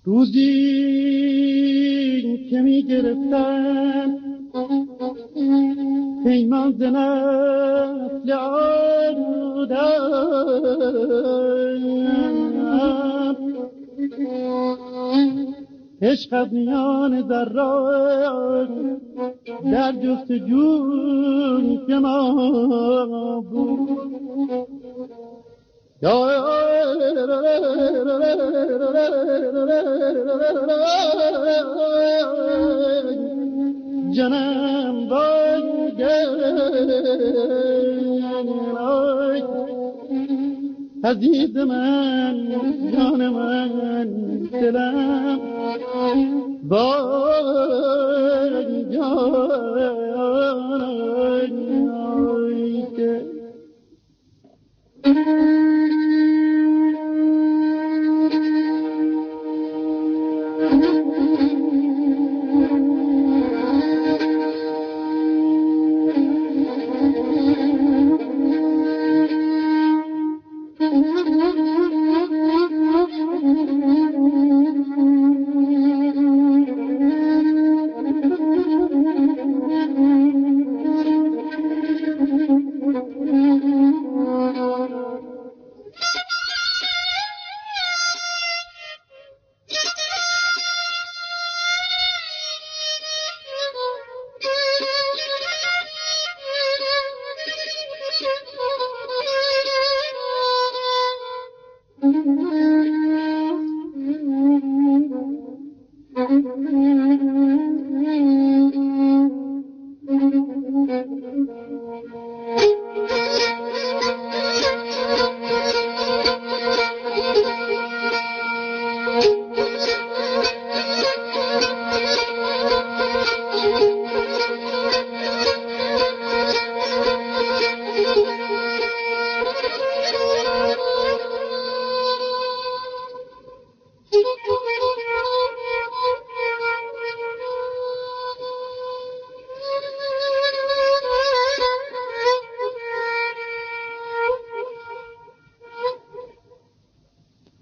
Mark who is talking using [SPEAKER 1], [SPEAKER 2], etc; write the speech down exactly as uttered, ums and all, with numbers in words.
[SPEAKER 1] روزی که می گرفتم پیمان ز نسل آدم، عشق از میان ذرات در جستجوی که ما بود. جانم وای عزیز من، جان من، دلم وای جان که